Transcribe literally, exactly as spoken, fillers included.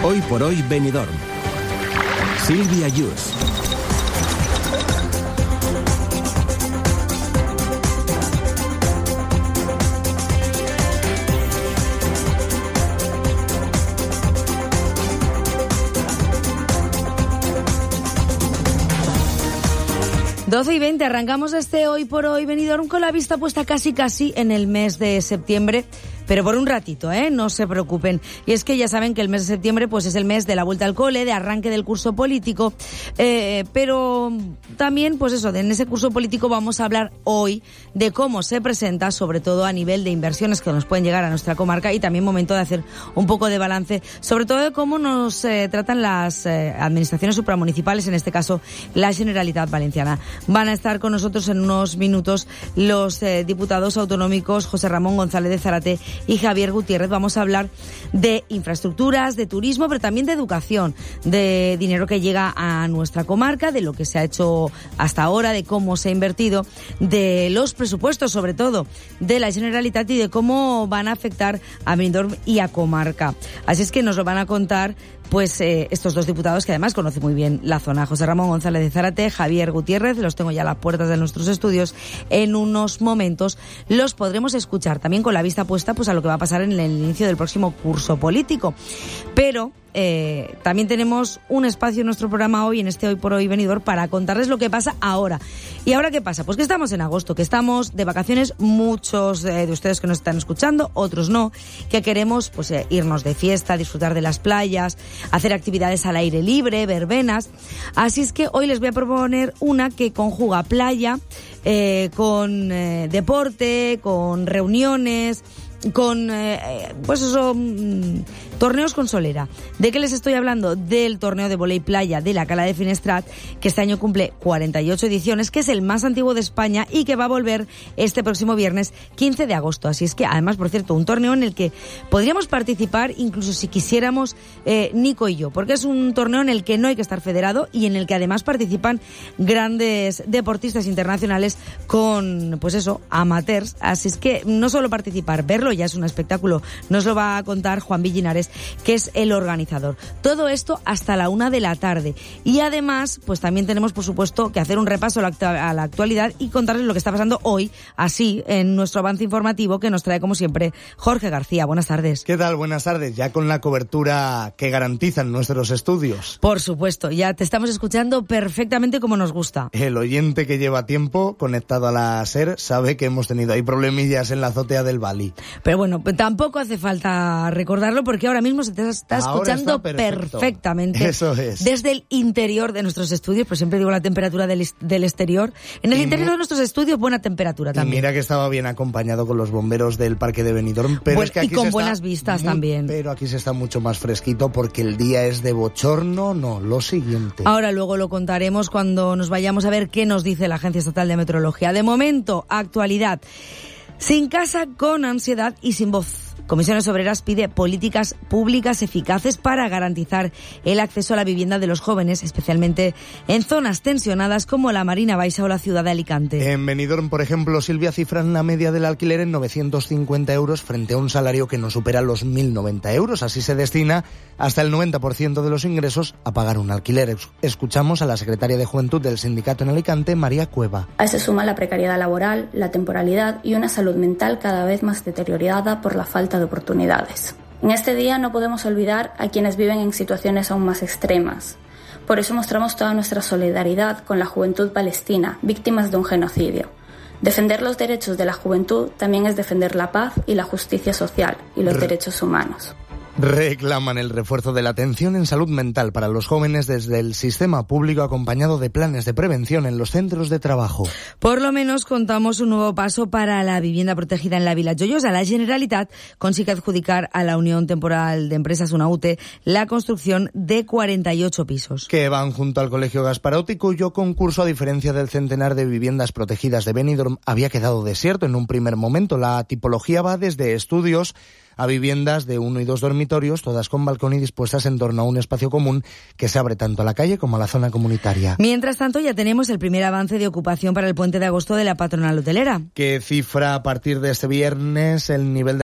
Hoy por hoy Benidorm. Silvia Yus. doce y veinte, arrancamos este Hoy por Hoy Benidorm con la vista puesta casi casi en el mes de septiembre, pero por un ratito, ¿eh? No se preocupen. Y es que ya saben que el mes de septiembre pues es el mes de la vuelta al cole, de arranque del curso político, eh, pero también, pues eso, en ese curso político vamos a hablar hoy de cómo se presenta, sobre todo a nivel de inversiones que nos pueden llegar a nuestra comarca, y también momento de hacer un poco de balance, sobre todo de cómo nos eh, tratan las eh, administraciones supramunicipales, en este caso la Generalitat Valenciana. Van a estar con nosotros en unos minutos los eh, diputados autonómicos José Ramón González de Zárate y Javier Gutiérrez. Vamos a hablar de infraestructuras, de turismo, pero también de educación, de dinero que llega a nuestra comarca, de lo que se ha hecho hasta ahora, de cómo se ha invertido, de los presupuestos, sobre todo, de la Generalitat, y de cómo van a afectar a Benidorm y a comarca. Así es que nos lo van a contar pues eh, estos dos diputados que además conocen muy bien la zona. José Ramón González de Zárate, Javier Gutiérrez, los tengo ya a las puertas de nuestros estudios. En unos momentos los podremos escuchar también con la vista puesta pues a lo que va a pasar en el inicio del próximo curso político. Pero eh, también tenemos un espacio en nuestro programa hoy, en este Hoy por Hoy Benidorm, para contarles lo que pasa ahora. ¿Y ahora qué pasa? Pues que estamos en agosto, que estamos de vacaciones, muchos eh, de ustedes que nos están escuchando, otros no, que queremos pues eh, irnos de fiesta, disfrutar de las playas, hacer actividades al aire libre, verbenas. Así es que hoy les voy a proponer una que conjuga playa eh, con eh, deporte, con reuniones, con eh, pues eso, mmm, torneos con solera. ¿De qué les estoy hablando? Del torneo de vóley playa de la Cala de Finestrat, que este año cumple cuarenta y ocho ediciones, que es el más antiguo de España y que va a volver este próximo viernes quince de agosto. Así es que, además, por cierto, un torneo en el que podríamos participar incluso si quisiéramos eh, Nico y yo, porque es un torneo en el que no hay que estar federado y en el que además participan grandes deportistas internacionales con, pues eso, amateurs. Así es que no solo participar, verlo ya es un espectáculo. Nos lo va a contar Juan Villinares, que es el organizador. Todo esto hasta la una de la tarde. Y además, pues también tenemos, por supuesto, que hacer un repaso a la, actu- a la actualidad y contarles lo que está pasando hoy, así, en nuestro avance informativo que nos trae, como siempre, Jorge García. Buenas tardes. ¿Qué tal? Buenas tardes. Ya con la cobertura que garantizan nuestros estudios. Por supuesto, ya te estamos escuchando perfectamente como nos gusta. El oyente que lleva tiempo conectado a la SER sabe que hemos tenido ahí problemillas en la azotea del Bali. Pero bueno, tampoco hace falta recordarlo porque ahora mismo se te está escuchando está perfectamente. Eso es. Desde el interior de nuestros estudios, pues siempre digo la temperatura del, del exterior. En el y interior mu- de nuestros estudios, buena temperatura también. Y mira que estaba bien acompañado con los bomberos del Parque de Benidorm. Pero Buen, es que aquí y con se buenas está vistas muy, también. Pero aquí se está mucho más fresquito porque el día es de bochorno, no, lo siguiente. Ahora luego lo contaremos cuando nos vayamos a ver qué nos dice la Agencia Estatal de Meteorología. De momento, actualidad. Sin casa, con ansiedad y sin voz. Comisiones Obreras pide políticas públicas eficaces para garantizar el acceso a la vivienda de los jóvenes, especialmente en zonas tensionadas como la Marina Baixa o la ciudad de Alicante. En Benidorm, por ejemplo, Silvia, cifran la media del alquiler en novecientos cincuenta euros frente a un salario que no supera los mil noventa euros. Así se destina hasta el noventa por ciento de los ingresos a pagar un alquiler. Escuchamos a la secretaria de Juventud del sindicato en Alicante, María Cueva. A eso se suma la precariedad laboral, la temporalidad y una salud mental cada vez más deteriorada por la falta de oportunidades. En este día no podemos olvidar a quienes viven en situaciones aún más extremas. Por eso mostramos toda nuestra solidaridad con la juventud palestina, víctimas de un genocidio. Defender los derechos de la juventud también es defender la paz y la justicia social y los Re- derechos humanos. Reclaman el refuerzo de la atención en salud mental para los jóvenes desde el sistema público, acompañado de planes de prevención en los centros de trabajo. Por lo menos contamos un nuevo paso para la vivienda protegida en la Vila Joiosa. La Generalitat consigue adjudicar a la Unión Temporal de Empresas UNAUTE la construcción de cuarenta y ocho pisos. Que van junto al Colegio Gasparotti, cuyo concurso, a diferencia del centenar de viviendas protegidas de Benidorm, había quedado desierto en un primer momento. La tipología va desde estudios a viviendas de uno y dos dormitorios, todas con balcón y dispuestas en torno a un espacio común que se abre tanto a la calle como a la zona comunitaria. Mientras tanto, ya tenemos el primer avance de ocupación para el puente de agosto de la patronal hotelera, Que cifra a partir de este viernes el nivel de